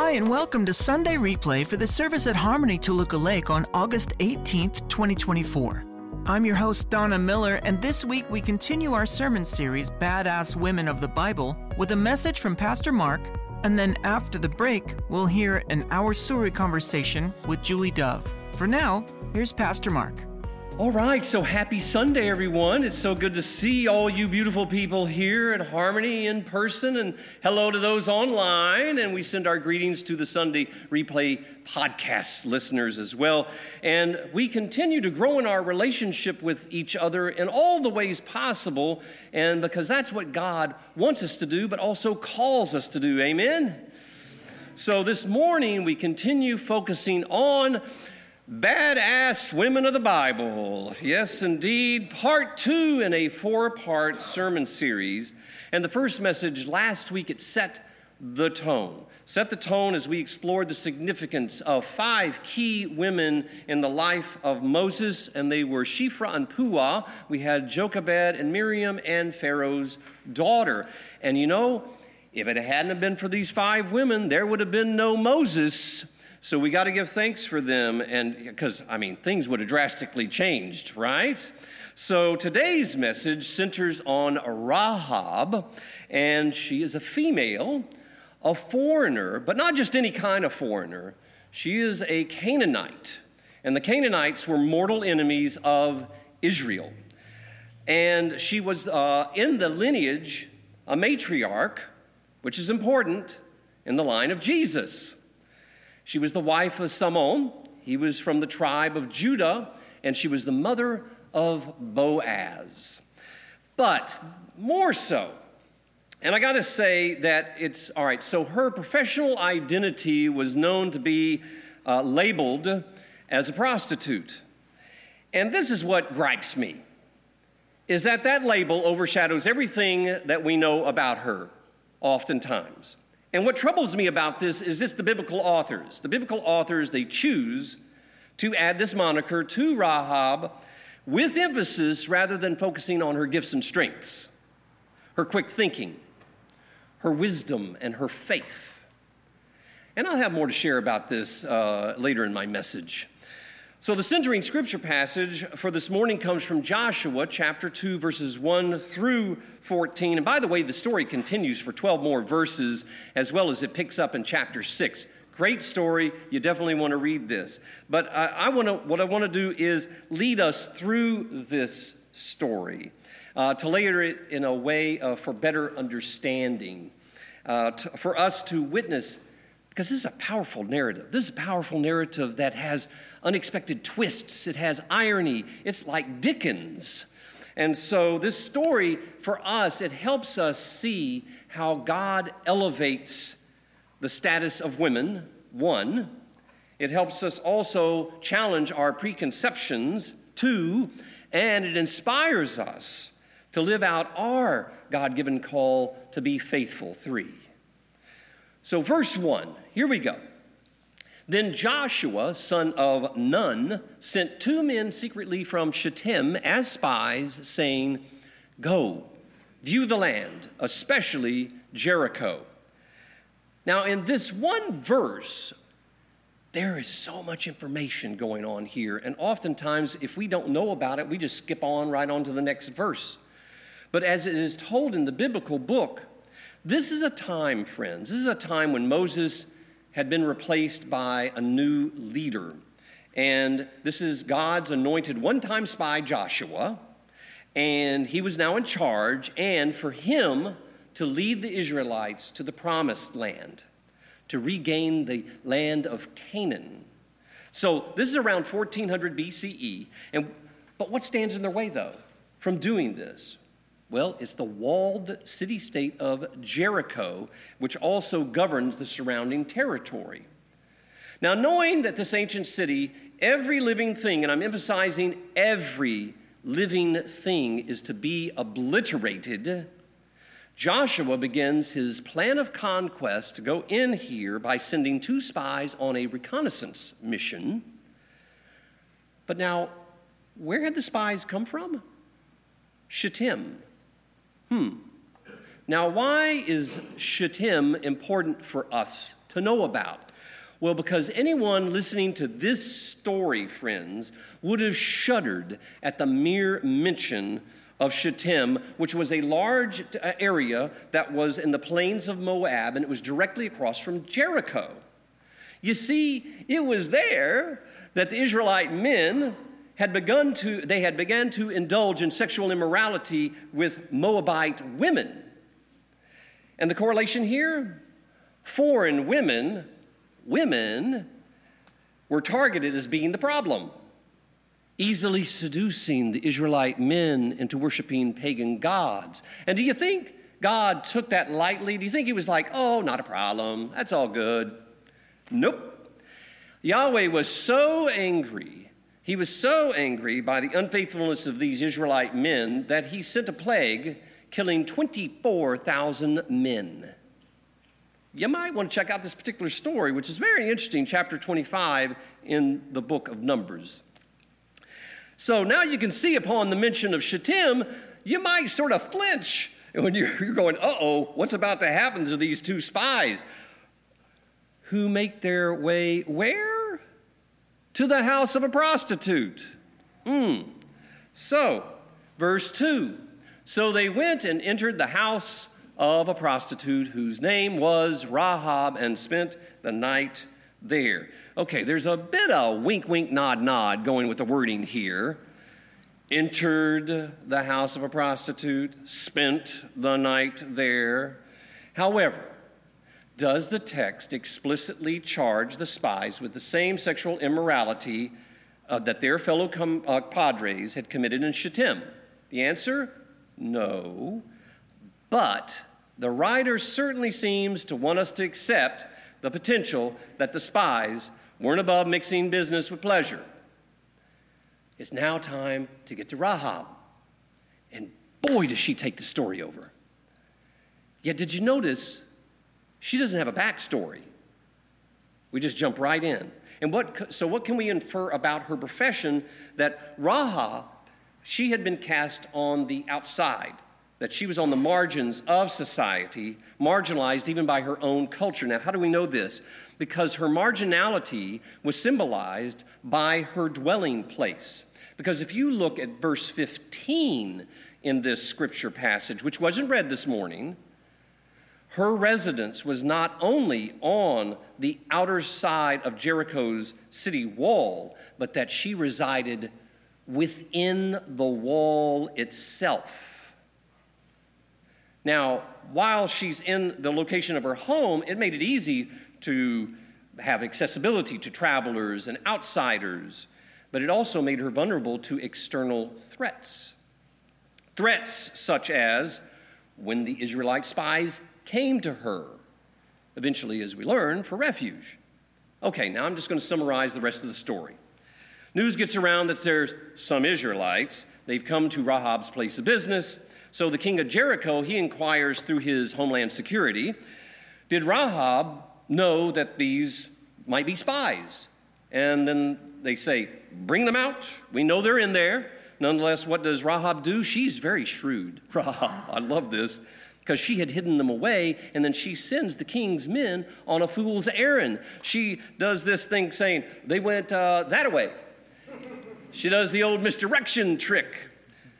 Hi, and welcome to Sunday Replay for the service at Harmony Toluca Lake on August 18th, 2024. I'm your host, Donna Miller, and this week we continue our sermon series, Badass Women of the Bible, with a message from Pastor Mark, and then after the break, we'll hear an Our Story conversation with Julie Dove. For now, here's Pastor Mark. All right, so happy Sunday, everyone. It's so good to see all you beautiful people here at Harmony in person, and hello to those online, and we send our greetings to the Sunday Replay podcast listeners as well. And we continue to grow in our relationship with each other in all the ways possible, and because that's what God wants us to do, but also calls us to do, amen? So this morning, we continue focusing on Badass Women of the Bible. Yes, indeed. Part 2 in a 4-part sermon series. And the first message last week, it set the tone. Set the tone as we explored the significance of 5 key women in the life of Moses. And they were Shiphrah and Puah. We had Jochebed and Miriam and Pharaoh's daughter. And you know, if it hadn't been for these 5 women, there would have been no Moses. So we got to give thanks for them, and because, things would have drastically changed, right? So today's message centers on Rahab, and she is a female, a foreigner, but not just any kind of foreigner. She is a Canaanite, and the Canaanites were mortal enemies of Israel. And she was in the lineage, a matriarch, which is important, in the line of Jesus. She was the wife of Salmon. He was from the tribe of Judah, and she was the mother of Boaz. But more so, and I got to say that it's, all right, so her professional identity was known to be labeled as a prostitute. And this is what gripes me, is that label overshadows everything that we know about her, oftentimes. And what troubles me about this is the biblical authors. The biblical authors, they choose to add this moniker to Rahab with emphasis rather than focusing on her gifts and strengths, her quick thinking, her wisdom, and her faith. And I'll have more to share about this later in my message. So the centering scripture passage for this morning comes from Joshua chapter 2, verses 1 through 14. And by the way, the story continues for 12 more verses, as well as it picks up in chapter 6. Great story. You definitely want to read this. But what I want to do is lead us through this story, to layer it in a way for better understanding, for us to witness, because this is a powerful narrative. This is a powerful narrative that has unexpected twists. It has irony. It's like Dickens. And so this story, for us, it helps us see how God elevates the status of women, 1. It helps us also challenge our preconceptions, 2. And it inspires us to live out our God-given call to be faithful, 3. So verse 1, here we go. Then Joshua, son of Nun, sent 2 men secretly from Shittim as spies, saying, "Go, view the land, especially Jericho." Now, in this one verse, there is so much information going on here. And oftentimes, if we don't know about it, we just skip on right on to the next verse. But as it is told in the biblical book, this is a time, friends, this is a time when Moses had been replaced by a new leader. And this is God's anointed one-time spy, Joshua. And he was now in charge, and for him to lead the Israelites to the promised land, to regain the land of Canaan. So this is around 1400 BCE. But what stands in their way, though, from doing this? Well, it's the walled city-state of Jericho, which also governs the surrounding territory. Now, knowing that this ancient city, every living thing, and I'm emphasizing every living thing, is to be obliterated, Joshua begins his plan of conquest to go in here by sending 2 spies on a reconnaissance mission. But now, where had the spies come from? Shittim. Now, why is Shittim important for us to to know about? Well, because anyone listening to this story, friends, would have shuddered at the mere mention of Shittim, which was a large area that was in the plains of Moab, and it was directly across from Jericho. You see, it was there that the Israelite men had begun to indulge in sexual immorality with Moabite women. And the correlation here? Foreign women were targeted as being the problem, easily seducing the Israelite men into worshiping pagan gods. And do you think God took that lightly? Do you think he was like, oh, not a problem, that's all good? Nope. Yahweh was so angry. He was so angry by the unfaithfulness of these Israelite men that he sent a plague, killing 24,000 men. You might want to check out this particular story, which is very interesting, chapter 25 in the book of Numbers. So now you can see upon the mention of Shittim, you might sort of flinch when you're going, uh-oh, what's about to happen to these two spies who make their way where? To the house of a prostitute. So, verse 2, so they went and entered the house of a prostitute whose name was Rahab and spent the night there. Okay, there's a bit of wink, wink, nod, nod going with the wording here. Entered the house of a prostitute, spent the night there. However, does the text explicitly charge the spies with the same sexual immorality that their fellow compadres had committed in Shittim? The answer, no. But the writer certainly seems to want us to accept the potential that the spies weren't above mixing business with pleasure. It's now time to get to Rahab. And boy, does she take the story over. Yet did you notice she doesn't have a backstory? We just jump right in. And what can we infer about her profession? That Rahab, she had been cast on the outside, that she was on the margins of society, marginalized even by her own culture. Now, how do we know this? Because her marginality was symbolized by her dwelling place. Because if you look at verse 15 in this scripture passage, which wasn't read this morning, her residence was not only on the outer side of Jericho's city wall, but that she resided within the wall itself. Now, while she's in the location of her home, it made it easy to have accessibility to travelers and outsiders, but it also made her vulnerable to external threats. Threats such as when the Israelite spies came to her, eventually, as we learn, for refuge. Okay, now I'm just going to summarize the rest of the story. News gets around that there's some Israelites. They've come to Rahab's place of business. So the king of Jericho, he inquires through his homeland security, did Rahab know that these might be spies? And then they say, bring them out. We know they're in there. Nonetheless, what does Rahab do? She's very shrewd. Rahab, I love this, because she had hidden them away, and then she sends the king's men on a fool's errand. She does this thing saying, they went that way. She does the old misdirection trick.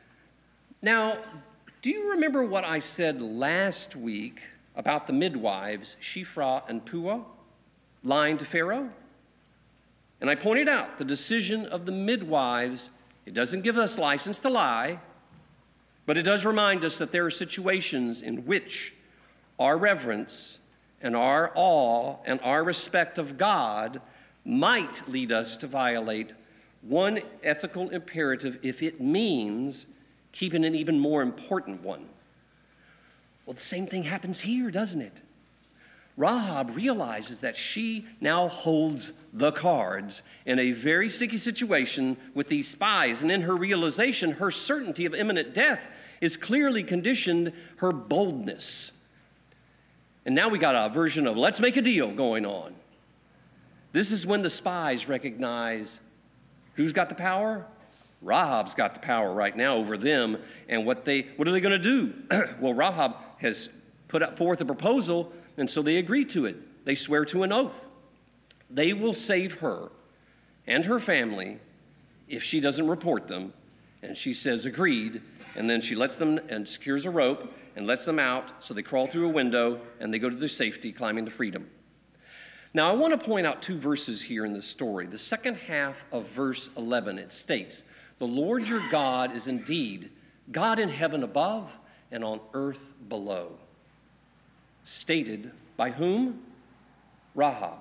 Now, do you remember what I said last week about the midwives, Shiphrah and Puah, lying to Pharaoh? And I pointed out the decision of the midwives, it doesn't give us license to lie, but it does remind us that there are situations in which our reverence and our awe and our respect of God might lead us to violate one ethical imperative if it means keeping an even more important one. Well, the same thing happens here, doesn't it? Rahab realizes that she now holds the cards in a very sticky situation with these spies. And in her realization, her certainty of imminent death is clearly conditioned her boldness. And now we got a version of let's make a deal going on. This is when the spies recognize who's got the power? Rahab's got the power right now over them. And what are they going to do? Well, Rahab has put forth a proposal, and so they agree to it. they swear to an oath. They will save her and her family if she doesn't report them. And she says, agreed. And then she lets them and secures a rope and lets them out. So they crawl through a window and they go to their safety, climbing to freedom. Now, I want to point out 2 verses here in this story. The second half of verse 11, it states, the Lord your God is indeed God in heaven above and on earth below. Stated by whom? Rahab.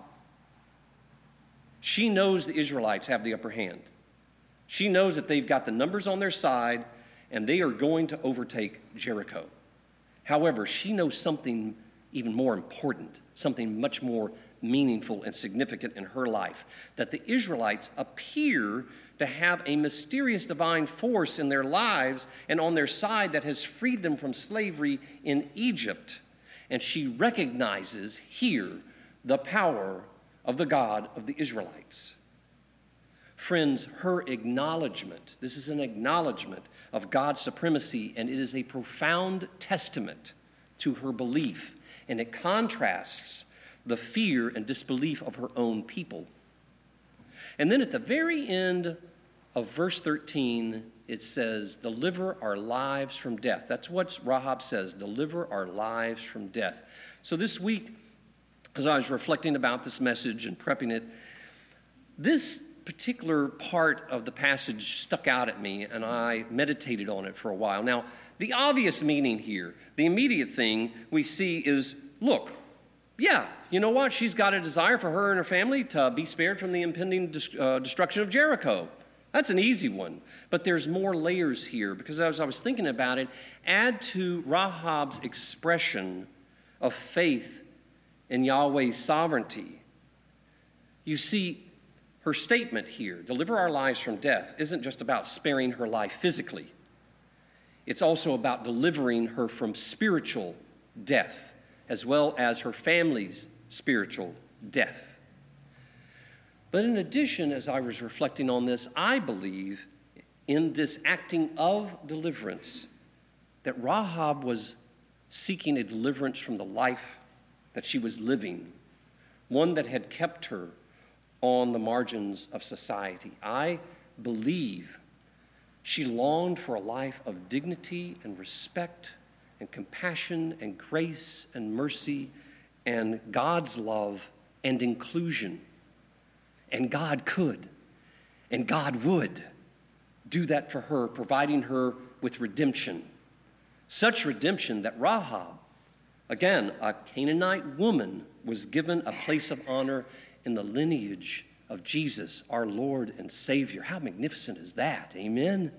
She knows the Israelites have the upper hand. She knows that they've got the numbers on their side and they are going to overtake Jericho. However, she knows something even more important, something much more meaningful and significant in her life, that the Israelites appear to have a mysterious divine force in their lives and on their side that has freed them from slavery in Egypt. And she recognizes here the power of the God of the Israelites. Friends, her acknowledgement, this is an acknowledgement of God's supremacy, and it is a profound testament to her belief, and it contrasts the fear and disbelief of her own people. And then at the very end of verse 13, it says, deliver our lives from death. That's what Rahab says, deliver our lives from death. So this week, as I was reflecting about this message and prepping it, this particular part of the passage stuck out at me, and I meditated on it for a while. Now, the obvious meaning here, the immediate thing we see is, look, yeah, you know what? She's got a desire for her and her family to be spared from the impending destruction of Jericho. That's an easy one. But there's more layers here, because as I was thinking about it, add to Rahab's expression of faith in Yahweh's sovereignty. You see, her statement here, deliver our lives from death, isn't just about sparing her life physically. It's also about delivering her from spiritual death, as well as her family's spiritual death. But in addition, as I was reflecting on this, I believe in this acting of deliverance, that Rahab was seeking a deliverance from the life that she was living, one that had kept her on the margins of society. I believe she longed for a life of dignity and respect and compassion and grace and mercy and God's love and inclusion. And God could and God would do that for her, providing her with redemption. Such redemption that Rahab, again, a Canaanite woman, was given a place of honor in the lineage of Jesus, our Lord and Savior. How magnificent is that? Amen?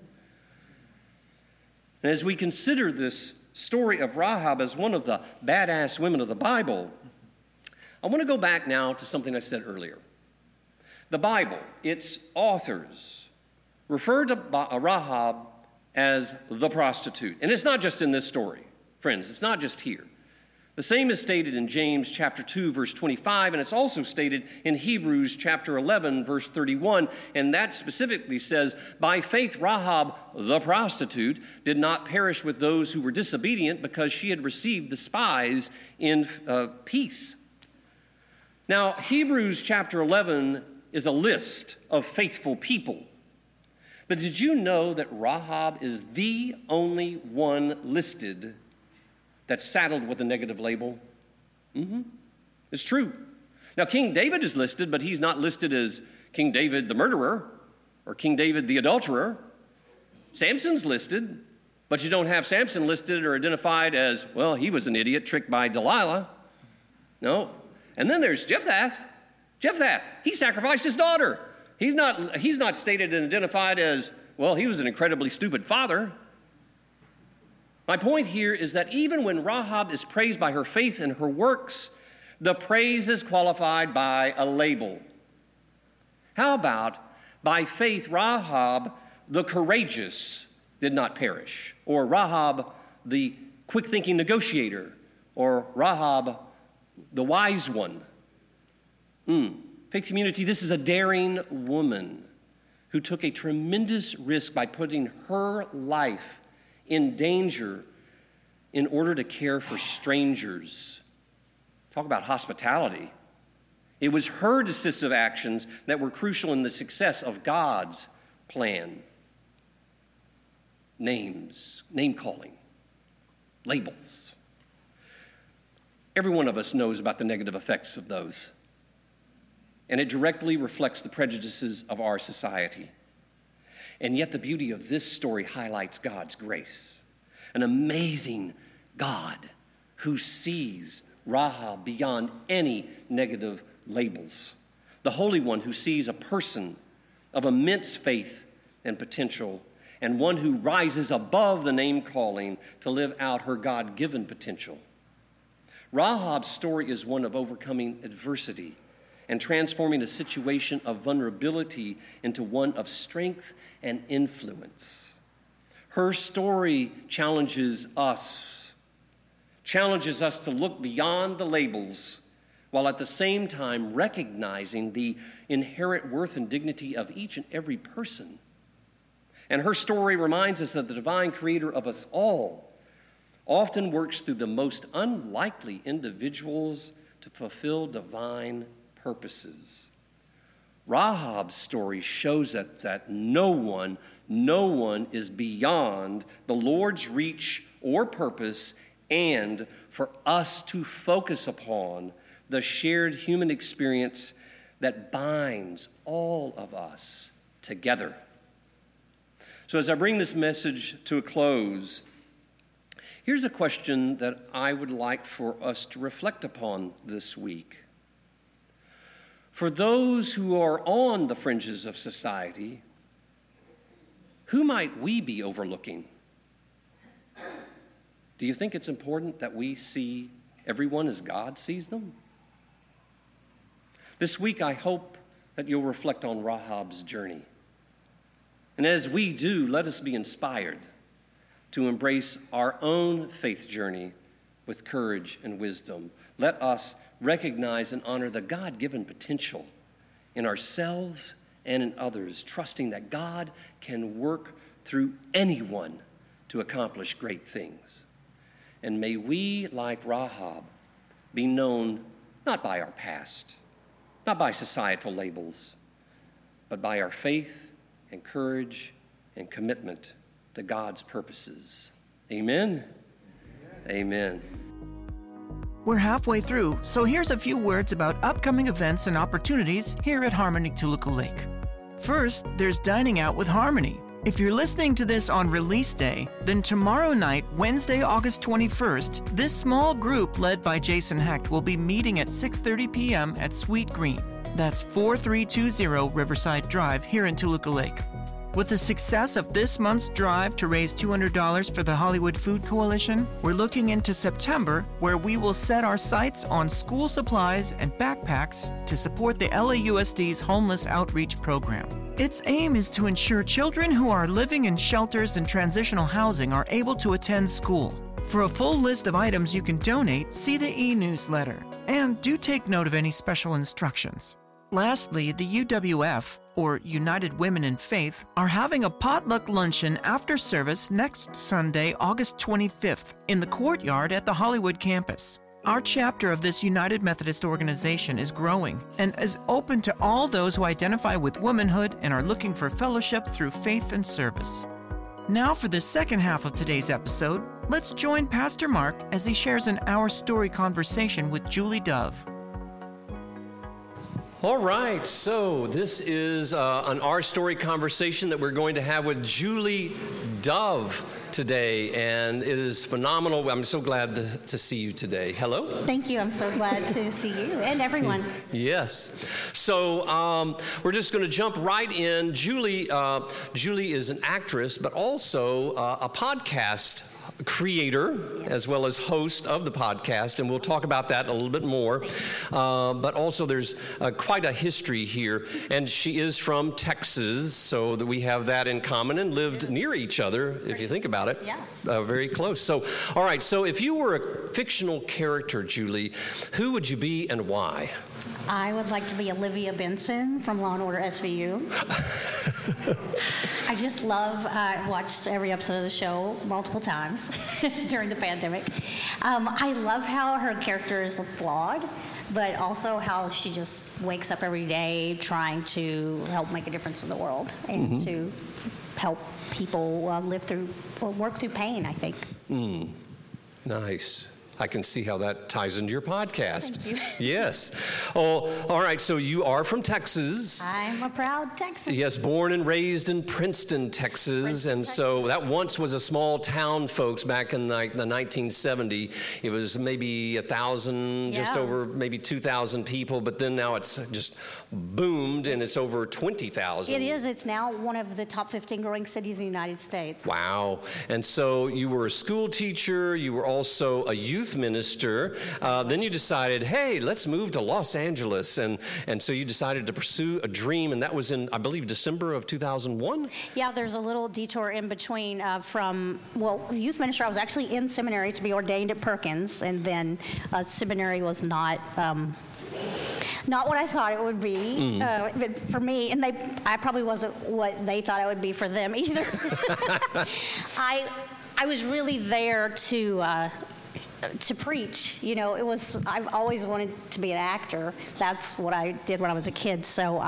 And as we consider this story of Rahab as one of the badass women of the Bible, I want to go back now to something I said earlier. The Bible, its authors, refer to Rahab as the prostitute. And it's not just in this story, friends. It's not just here. The same is stated in James chapter 2, verse 25, and it's also stated in Hebrews chapter 11, verse 31, and that specifically says, by faith Rahab, the prostitute, did not perish with those who were disobedient because she had received the spies in peace. Now, Hebrews chapter 11 is a list of faithful people. But did you know that Rahab is the only one listed that's saddled with a negative label? It's true. Now, King David is listed, but he's not listed as King David the murderer or King David the adulterer. Samson's listed, but you don't have Samson listed or identified as, well, he was an idiot tricked by Delilah. No. And then there's Jephthah. He sacrificed his daughter. He's not stated and identified as, well, he was an incredibly stupid father. My point here is that even when Rahab is praised by her faith and her works, the praise is qualified by a label. How about, by faith, Rahab, the courageous, did not perish, or Rahab, the quick-thinking negotiator, or Rahab, the wise one. Faith community, this is a daring woman who took a tremendous risk by putting her life in danger in order to care for strangers. Talk about hospitality. It was her decisive actions that were crucial in the success of God's plan. Names, name calling, labels. Every one of us knows about the negative effects of those. And it directly reflects the prejudices of our society. And yet the beauty of this story highlights God's grace. An amazing God who sees Rahab beyond any negative labels. The Holy One who sees a person of immense faith and potential, and one who rises above the name calling to live out her God-given potential. Rahab's story is one of overcoming adversity and transforming a situation of vulnerability into one of strength and influence. Her story challenges us to look beyond the labels while at the same time recognizing the inherent worth and dignity of each and every person. And her story reminds us that the divine creator of us all often works through the most unlikely individuals to fulfill divine purposes. Rahab's story shows us that no one is beyond the Lord's reach or purpose, and for us to focus upon the shared human experience that binds all of us together. So as I bring this message to a close, here's a question that I would like for us to reflect upon this week. For those who are on the fringes of society, who might we be overlooking? Do you think it's important that we see everyone as God sees them? This week, I hope that you'll reflect on Rahab's journey. And as we do, let us be inspired to embrace our own faith journey with courage and wisdom. Let us recognize and honor the God-given potential in ourselves and in others, trusting that God can work through anyone to accomplish great things. And may we, like Rahab, be known not by our past, not by societal labels, but by our faith and courage and commitment to God's purposes. Amen? Amen. We're halfway through, so here's a few words about upcoming events and opportunities here at Harmony Toluca Lake. First, there's Dining Out with Harmony. If you're listening to this on release day, then tomorrow night, Wednesday, August 21st, this small group led by Jason Hecht will be meeting at 6:30 p.m. at Sweet Green. That's 4320 Riverside Drive here in Toluca Lake. With the success of this month's drive to raise $200 for the Hollywood Food Coalition, we're looking into September, where we will set our sights on school supplies and backpacks to support the LAUSD's Homeless Outreach Program. Its aim is to ensure children who are living in shelters and transitional housing are able to attend school. For a full list of items you can donate, see the e-newsletter. And do take note of any special instructions. Lastly, the UWF, or United Women in Faith, are having a potluck luncheon after service next Sunday, August 25th, in the courtyard at the Hollywood campus. Our chapter of this United Methodist organization is growing and is open to all those who identify with womanhood and are looking for fellowship through faith and service. Now for the second half of today's episode, let's join Pastor Mark as he shares an Our Story conversation with Julie Dove. All right, so this is an Our Story conversation that we're going to have with Julie Dove today, and it is phenomenal. I'm so glad to see you today. Hello. Thank you. I'm so glad to see you and everyone. Yes. So we're just going to jump right in. Julie is an actress, but also a podcast creator as well as host of the podcast, and we'll talk about that a little bit more. But also there's quite a history here, and she is from Texas, so that we have that in common and lived near each other, if you think about it. Yeah. Very close. So, all right, so if you were a fictional character, Julie, who would you be and why? I would like to be Olivia Benson from Law & Order SVU. I just love, watched every episode of the show multiple times during the pandemic. I love how her character is flawed, but also how she just wakes up every day trying to help make a difference in the world and to help people live through or work through pain, I think. Nice. I can see how that ties into your podcast. Thank you. Yes. Oh, all right. So you are from Texas. I'm a proud Texan. Yes, born and raised in Princeton, Texas. And so that once was a small town, folks, back in the 1970. It was maybe 1,000, just over maybe 2,000 people. But then now it's just boomed and it's over 20,000. It is. It's now one of the top 15 growing cities in the United States. Wow. And so you were a school teacher. You were also a youth minister. Then you decided, hey, let's move to Los Angeles. And so you decided to pursue a dream. And that was in, I believe, December of 2001? Yeah, there's a little detour in between youth minister. I was actually in seminary to be ordained at Perkins. And then seminary was not what I thought it would be but for me, and I probably wasn't what they thought I would be for them either. I was really there to preach. You know, I've always wanted to be an actor. That's what I did when I was a kid. So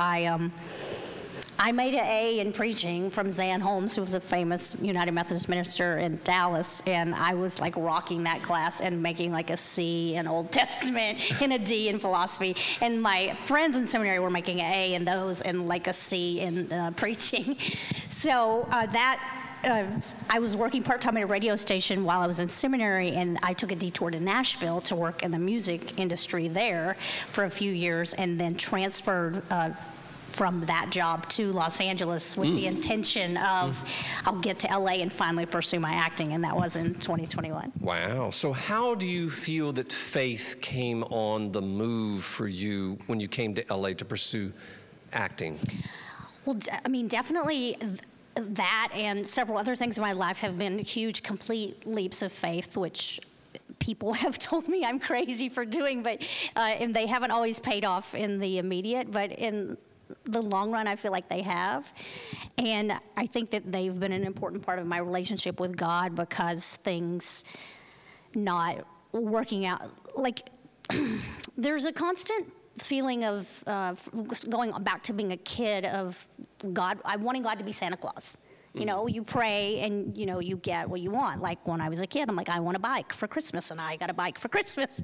I made an A in preaching from Zan Holmes, who was a famous United Methodist minister in Dallas, and I was like rocking that class and making like a C in Old Testament and a D in philosophy. And my friends in seminary were making an A in those and like a C in preaching. So I was working part-time at a radio station while I was in seminary, and I took a detour to Nashville to work in the music industry there for a few years, and then transferred from that job to Los Angeles with the intention of I'll get to LA and finally pursue my acting, and that was in 2021. Wow. So how do you feel that faith came on the move for you when you came to LA to pursue acting? Well, I mean, definitely that and several other things in my life have been huge, complete leaps of faith, which people have told me I'm crazy for doing, but and they haven't always paid off in the immediate, but in the long run, I feel like they have. And I think that they've been an important part of my relationship with God, because things not working out, like there's a constant feeling of going back to being a kid of God, wanting God to be Santa Claus. You know, you pray and, you know, you get what you want. Like when I was a kid, I'm like, I want a bike for Christmas, and I got a bike for Christmas.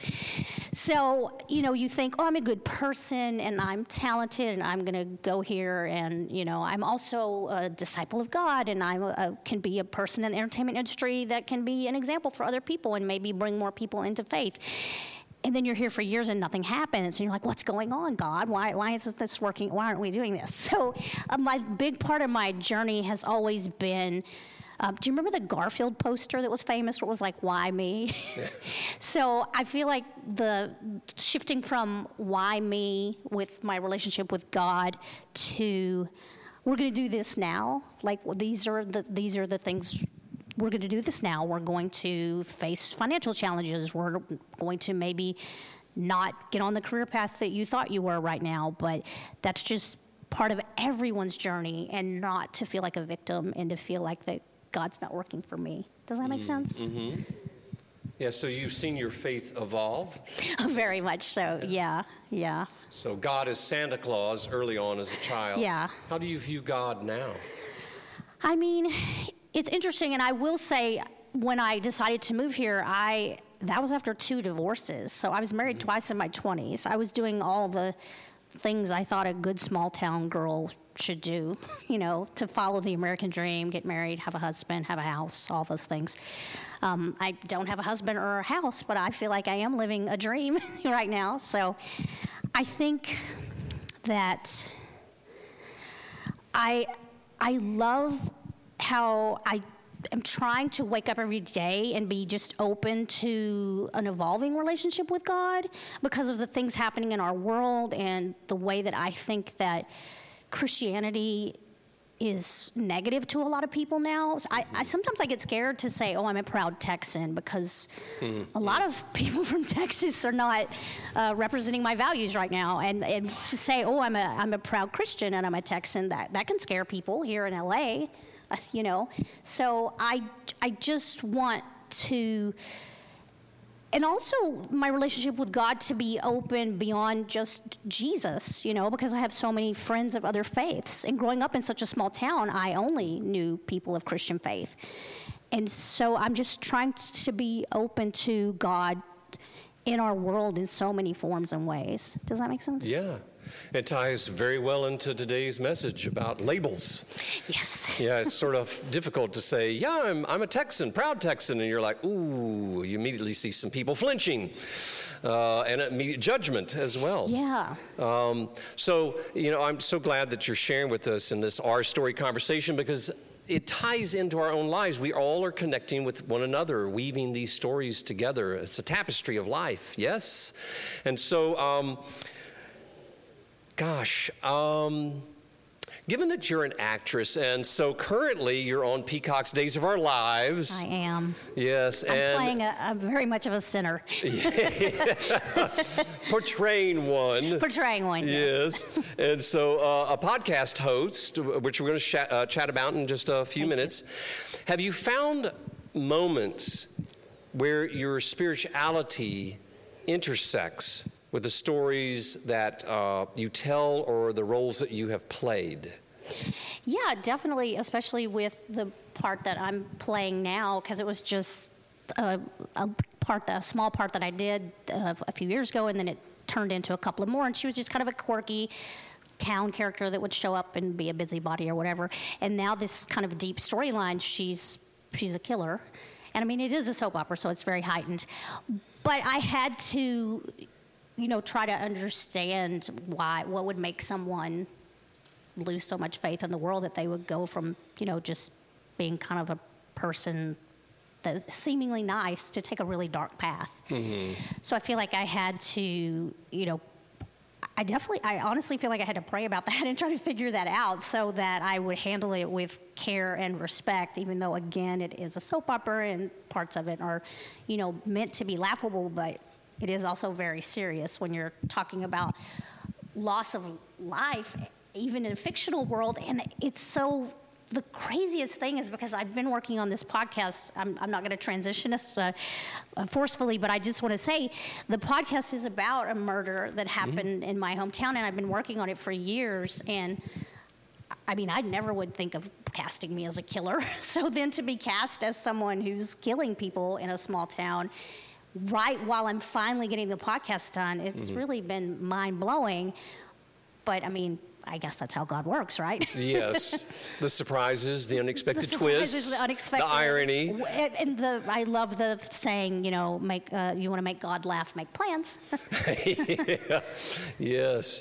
So, you know, you think, I'm a good person and I'm talented and I'm going to go here, and, you know, I'm also a disciple of God, and I can be a person in the entertainment industry that can be an example for other people and maybe bring more people into faith. And then you're here for years and nothing happens. And you're like, what's going on, God? Why isn't this working? Why aren't we doing this? So my big part of my journey has always been, do you remember the Garfield poster that was famous? Where it was like, why me? Yeah. So I feel like the shifting from why me with my relationship with God to we're going to do this now. Like, well, these are the things. We're going to do this now. We're going to face financial challenges. We're going to maybe not get on the career path that you thought you were right now, but that's just part of everyone's journey, and not to feel like a victim and to feel like that God's not working for me. Does that make sense? Mm-hmm. Yeah, so you've seen your faith evolve? Very much so, yeah. So God is Santa Claus early on as a child. Yeah. How do you view God now? I mean, it's interesting, and I will say, when I decided to move here, that was after 2 divorces. So I was married twice in my 20s. I was doing all the things I thought a good small town girl should do, you know, to follow the American dream, get married, have a husband, have a house, all those things. I don't have a husband or a house, but I feel like I am living a dream right now. So I think that I love how I am trying to wake up every day and be just open to an evolving relationship with God because of the things happening in our world and the way that I think that Christianity is negative to a lot of people now. So I sometimes I get scared to say, oh, I'm a proud Texan, because a lot of people from Texas are not representing my values right now. And to say, oh, I'm a proud Christian and I'm a Texan, that can scare people here in LA, you know. So I just want to, and also my relationship with God to be open beyond just Jesus, you know, because I have so many friends of other faiths. And growing up in such a small town, I only knew people of Christian faith. And so I'm just trying to be open to God in our world in so many forms and ways. Does that make sense? Yeah. It ties very well into today's message about labels. Yes. Yeah, it's sort of difficult to say, yeah, I'm a Texan, proud Texan, and you're like, ooh, you immediately see some people flinching, and immediate judgment as well. Yeah. So, you know, I'm so glad that you're sharing with us in this Our Story conversation, because it ties into our own lives. We all are connecting with one another, weaving these stories together. It's a tapestry of life, yes? And so, given that you're an actress, and so currently you're on Peacock's Days of Our Lives. I am. Yes. I'm playing a very much of a sinner. Portraying one. Portraying one, yes. And so a podcast host, which we're going to chat about in just a few minutes. Have you found moments where your spirituality intersects with the stories that you tell or the roles that you have played? Yeah, definitely, especially with the part that I'm playing now, because it was just a small part that I did a few years ago, and then it turned into a couple of more, and she was just kind of a quirky town character that would show up and be a busybody or whatever. And now this kind of deep storyline, she's a killer. And I mean, it is a soap opera, so it's very heightened. But I had to, you know, try to understand what would make someone lose so much faith in the world that they would go from, you know, just being kind of a person that's seemingly nice to take a really dark path. Mm-hmm. So I feel like I had to, you know, I honestly feel like I had to pray about that and try to figure that out so that I would handle it with care and respect, even though, again, it is a soap opera and parts of it are, you know, meant to be laughable, but it is also very serious when you're talking about loss of life, even in a fictional world. And it's so, the craziest thing is, because I've been working on this podcast, I'm not going to transition us forcefully, but I just want to say the podcast is about a murder that happened in my hometown, and I've been working on it for years. And I mean, I never would think of casting me as a killer. So then to be cast as someone who's killing people in a small town, right while I'm finally getting the podcast done, it's really been mind-blowing. But, I I guess that's how God works, right? Yes. The surprises, the unexpected twists, the unexpected, the irony. And I love the saying, you know, you want to make God laugh, make plans. Yeah. Yes.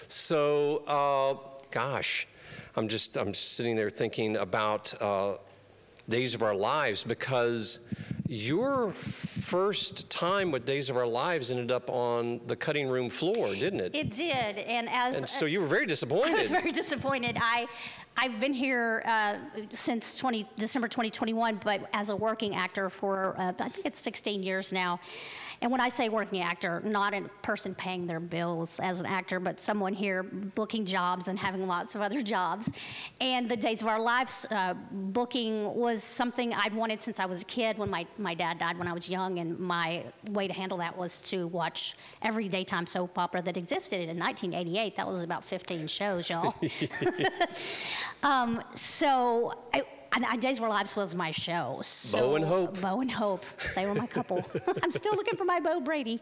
So, I'm sitting there thinking about Days of Our Lives, because your first time with Days of Our Lives ended up on the cutting room floor, didn't it? It did, and so you were very disappointed. I was very disappointed. I've been here since December 2021, but as a working actor for I think it's 16 years now. And when I say working actor, not a person paying their bills as an actor, but someone here booking jobs and having lots of other jobs. And the Days of Our Lives booking was something I'd wanted since I was a kid, when my dad died when I was young, and my way to handle that was to watch every daytime soap opera that existed. In 1988, that was about 15 shows, y'all. And Days of Our Lives was my show. So, Bo and Hope. Bo and Hope. They were my couple. I'm still looking for my Bo Brady.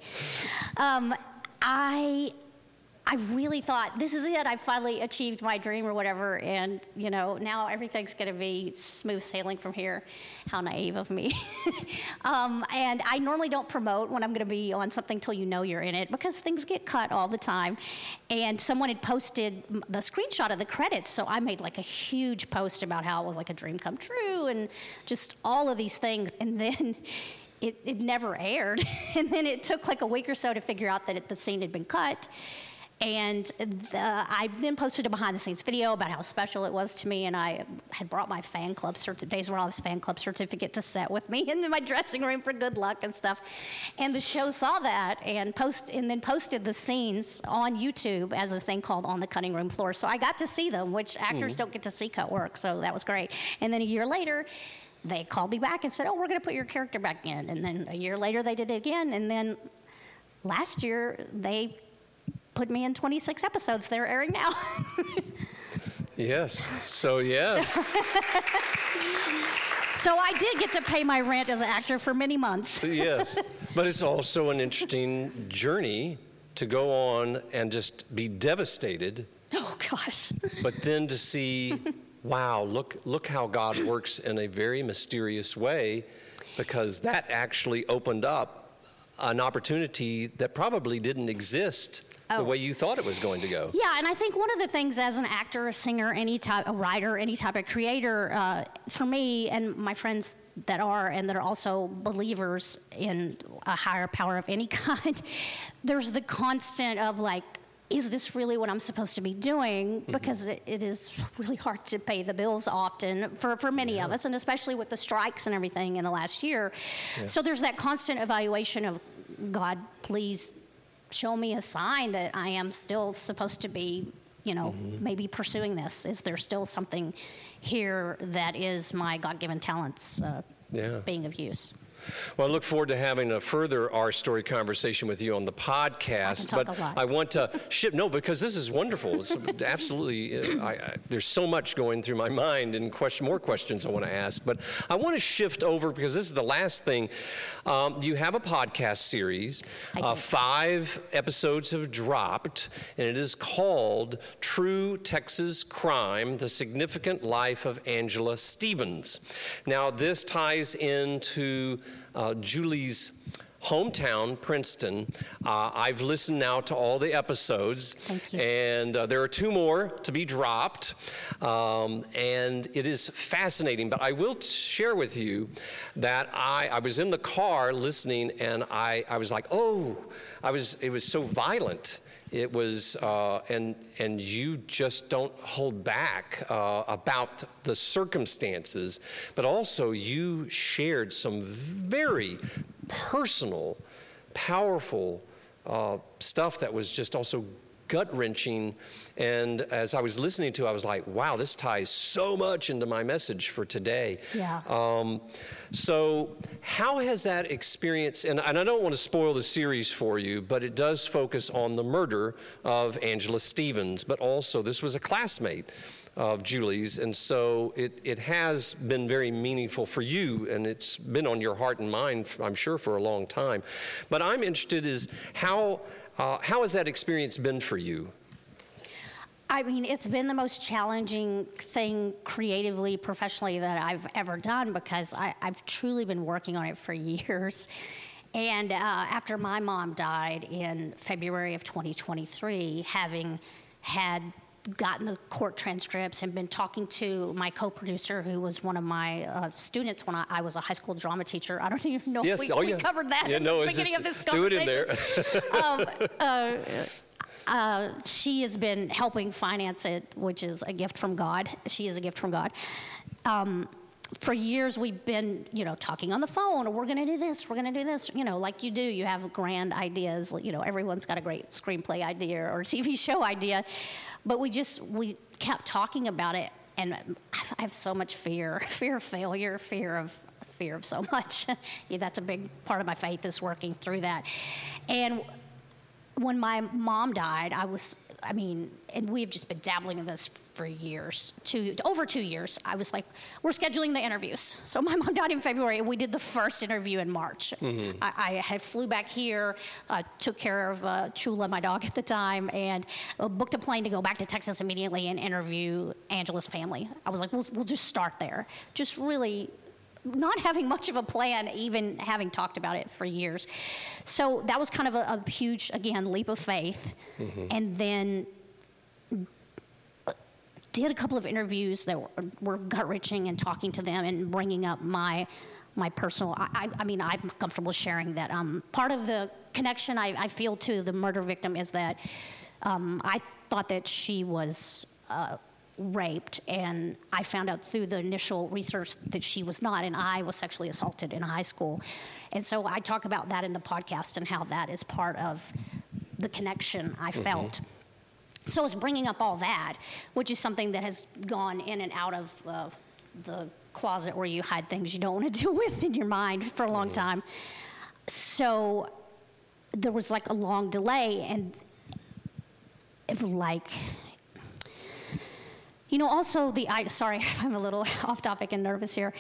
I really thought, this is it. I finally achieved my dream or whatever. And, you know, now everything's going to be smooth sailing from here. How naive of me. And I normally don't promote when I'm going to be on something till you know you're in it, because things get cut all the time. And someone had posted the screenshot of the credits, so I made like a huge post about how it was like a dream come true and just all of these things. And then it never aired. And then it took like a week or so to figure out that the scene had been cut. And I then posted a behind-the-scenes video about how special it was to me, and I had brought my fan club Days of Our Lives fan club certificate to set with me in my dressing room for good luck and stuff. And the show saw that and then posted the scenes on YouTube as a thing called On the Cutting Room Floor. So I got to see them, which actors don't get to see cut work, so that was great. And then a year later, they called me back and said, "Oh, we're going to put your character back in." And then a year later, they did it again. And then last year, they put me in 26 episodes. They're airing now. Yes. So, yes. So I did get to pay my rent as an actor for many months. Yes. But it's also an interesting journey to go on and just be devastated. Oh, gosh. But then to see, wow, look how God works in a very mysterious way, because that actually opened up an opportunity that probably didn't exist the way you thought it was going to go. Yeah, and I think one of the things as an actor, a singer, a writer, any type of creator, for me and my friends that are also believers in a higher power of any kind, there's the constant of like, is this really what I'm supposed to be doing? Because it is really hard to pay the bills often for many of us, and especially with the strikes and everything in the last year. Yeah. So there's that constant evaluation of, God, please show me a sign that I am still supposed to be, maybe pursuing this. Is there still something here that is my God-given talents being of use? Well, I look forward to having a further Our Story conversation with you on the podcast. I can talk a lot. I want to because this is wonderful. It's absolutely, there's so much going through my mind and more questions I want to ask. But I want to shift over, because this is the last thing. You have a podcast series. 5 episodes have dropped, and it is called True Texas Crime: The Significant Life of Angela Stevens. Now, this ties into Julie's hometown, Princeton. I've listened now to all the episodes. Thank you. And there are 2 more to be dropped. And it is fascinating. But I will share with you that I was in the car listening, and I was like, it was so violent. It was, and you just don't hold back about the circumstances, but also you shared some very personal, powerful stuff that was just also gut-wrenching. And as I was listening to it, I was like, wow, this ties so much into my message for today. Yeah. So how has that experience, and I don't want to spoil the series for you, but it does focus on the murder of Angela Stevens, but also this was a classmate of Julie's, and so it has been very meaningful for you, and it's been on your heart and mind, I'm sure, for a long time. But I'm interested is how has that experience been for you? I mean, it's been the most challenging thing creatively, professionally that I've ever done, because I've truly been working on it for years. And after my mom died in February of 2023, having had gotten the court transcripts and been talking to my co-producer, who was one of my students when I was a high school drama teacher. I don't even know if we covered that in the beginning of this conversation. Do it in there. She has been helping finance it, which is a gift from God. She is a gift from God. For years, we've been, talking on the phone, or we're going to do this, like you do. You have grand ideas. Everyone's got a great screenplay idea or TV show idea. But we kept talking about it, and I have so much fear of failure, fear of so much. That's a big part of my faith, is working through that. And when my mom died, and we've just been dabbling in this for years, over 2 years. I was like, we're scheduling the interviews. So my mom died in February, and we did the first interview in March. Mm-hmm. I had flew back here, took care of Chula, my dog at the time, and booked a plane to go back to Texas immediately and interview Angela's family. I was like, we'll just start there. Just really not having much of a plan, even having talked about it for years. So that was kind of a huge, again, leap of faith. Mm-hmm. And then did a couple of interviews that were gut-wrenching, and talking to them and bringing up my personal, I'm comfortable sharing that part of the connection I feel to the murder victim is that I thought that she was raped, and I found out through the initial research that she was not, and I was sexually assaulted in high school. And so I talk about that in the podcast and how that is part of the connection I felt. So it's bringing up all that, which is something that has gone in and out of the closet where you hide things you don't want to deal with in your mind for a long time. So there was like a long delay, and it was like, you know, also sorry if I'm a little off topic and nervous here.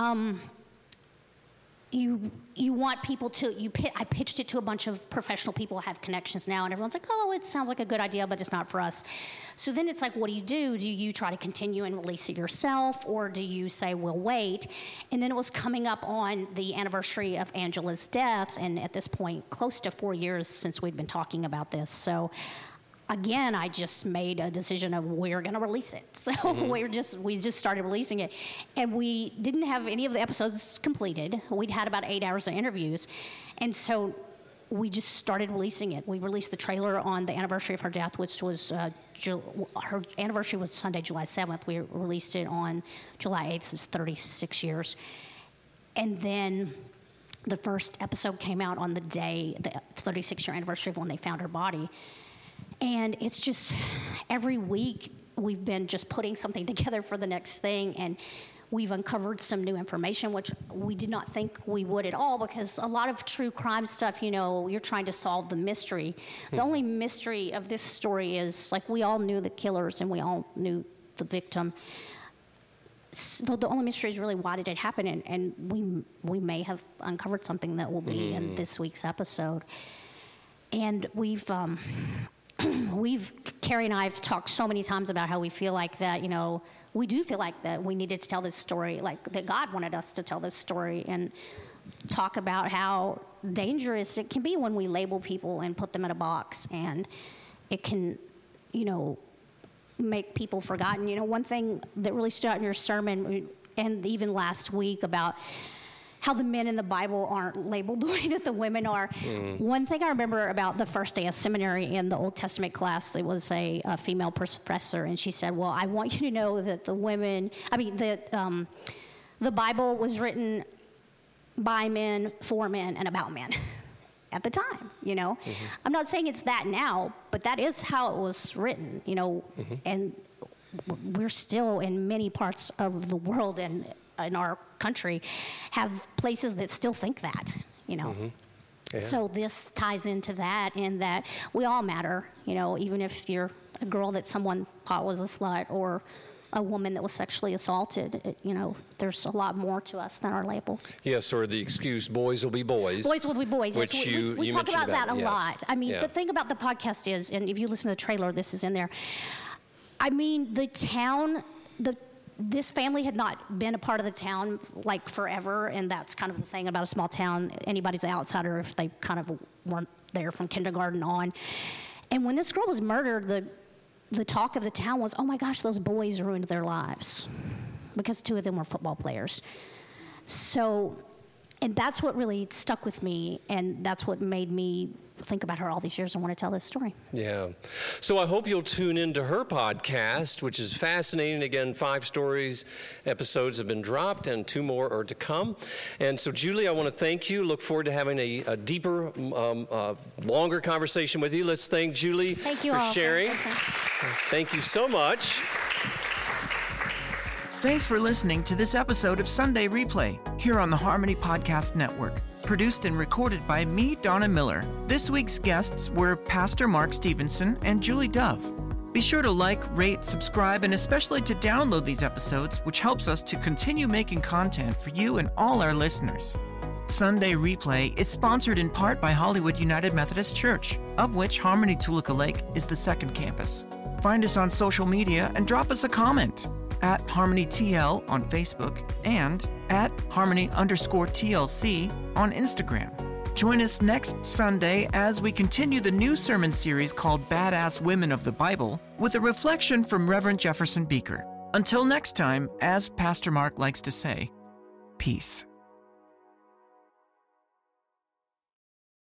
You want people to, I pitched it to a bunch of professional people who have connections now, and everyone's like, oh, it sounds like a good idea, but it's not for us. So then it's like, what do? Do you try to continue and release it yourself, or do you say, we'll wait? And then it was coming up on the anniversary of Angela's death, and at this point, close to 4 years since we'd been talking about this. So again, I just made a decision of we're going to release it. So we just started releasing it. And we didn't have any of the episodes completed. We'd had about 8 hours of interviews. And so we just started releasing it. We released the trailer on the anniversary of her death, which was, her anniversary was Sunday, July 7th. We released it on July 8th, so it's 36 years. And then the first episode came out on the day, the 36-year anniversary of when they found her body. And it's just, every week we've been just putting something together for the next thing, and we've uncovered some new information, which we did not think we would at all, because a lot of true crime stuff, you know, you're trying to solve the mystery. The only mystery of this story is, like, we all knew the killers and we all knew the victim. So the only mystery is really, why did it happen? And we may have uncovered something that will be in this week's episode. And Carrie and I have talked so many times about how we feel like that, you know, we do feel like that we needed to tell this story, like that God wanted us to tell this story, and talk about how dangerous it can be when we label people and put them in a box, and it can, you know, make people forgotten. You know, one thing that really stood out in your sermon, and even last week, about how the men in the Bible aren't labeled the way that the women are. One thing I remember about the first day of seminary in the Old Testament class, it was a female professor, and she said, well, I want you to know that the Bible was written by men, for men, and about men at the time, you know. I'm not saying it's that now, but that is how it was written, you know, and we're still in many parts of the world and in our country have places that still think that, you know. Yeah. So this ties into that, in that we all matter, you know, even if you're a girl that someone thought was a slut, or a woman that was sexually assaulted, you know, there's a lot more to us than our labels. Yes, or the excuse, boys will be boys. Boys will be boys. Which we talk about that a yes. lot. I mean, the thing about the podcast is, and if you listen to the trailer, this is in there, I mean, the town, this family had not been a part of the town like forever, and that's kind of the thing about a small town. Anybody's an outsider if they kind of weren't there from kindergarten on. And when this girl was murdered, the talk of the town was, oh my gosh, those boys ruined their lives, because 2 of them were football players. So, and that's what really stuck with me, and that's what made me think about her all these years and want to tell this story. Yeah. So I hope you'll tune into her podcast, which is fascinating. Again, 5 episodes have been dropped, and 2 more are to come. And so, Julie, I want to thank you. Look forward to having a deeper, longer conversation with you. Let's thank Julie for sharing. Thank you so much. Thanks for listening to this episode of Sunday Replay here on the Harmony Podcast Network. Produced and recorded by me, Donna Miller. This week's guests were Pastor Mark Stevenson and Julie Dove. Be sure to like, rate, subscribe, and especially to download these episodes, which helps us to continue making content for you and all our listeners. Sunday Replay is sponsored in part by Hollywood United Methodist Church, of which Harmony Toluca Lake is the second campus. Find us on social media and drop us a comment at HarmonyTL on Facebook and at Harmony_TLC on Instagram. Join us next Sunday as we continue the new sermon series called Badass Women of the Bible with a reflection from Reverend Jefferson Beaker. Until next time, as Pastor Mark likes to say, peace.